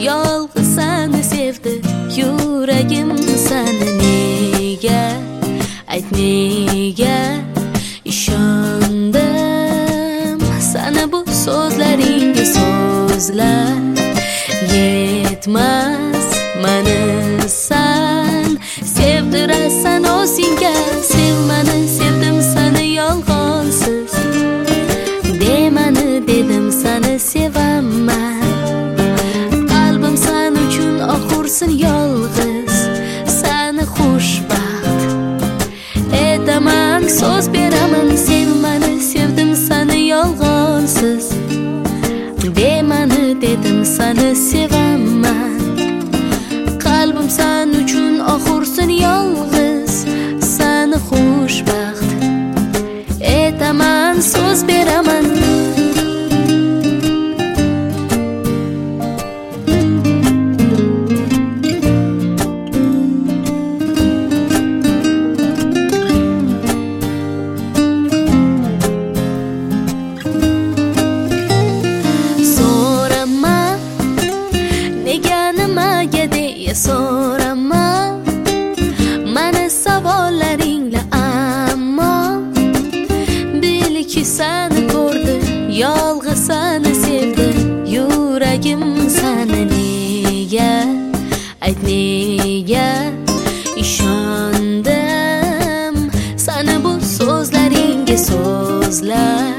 Yolg'iz seni sevdi yuragim, seni nega, ayt nega ishondim sana bu so'zlaringga. So'zlar yetmas mani san sevdirasan o'zingga. Sevmani sevdim seni yolg'onsiz, demani dedim seni sevaman. Qalbim sen uchun oxursin yolg'iz, seni xushbaxt etaman, so'z beraman. Sevmani sevdim seni yolg'onsiz, demani dedim seni sevaman. Qalbim sen uchun oxursin yolg'iz, seni xushbaxt etaman, so'z beraman. So'rama mani savollaringla, ammo bilki seni ko'rdi, yolg'iz seni sevdi yuragim. Seni nega, ayt nega ishondim sana bu so'zlaringga. So'zlar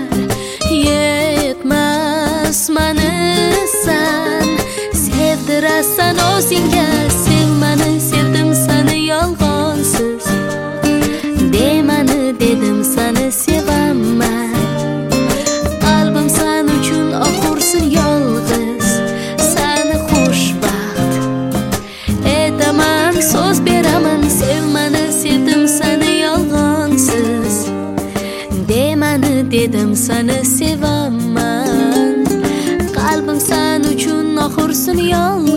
yetmas mani san sevdirasan o'zingga. Sevmani sevdim seni yolg'onsiz, demani dedim seni sevaman. Qalbim sen uchun oxursin yolg'iz, seni xushbaxt etaman, so'z beraman. Sevmani sevdim seni yolg'onsiz, demani dedim seni sevaman. Qalbim sen uchun oxursin yolg'iz,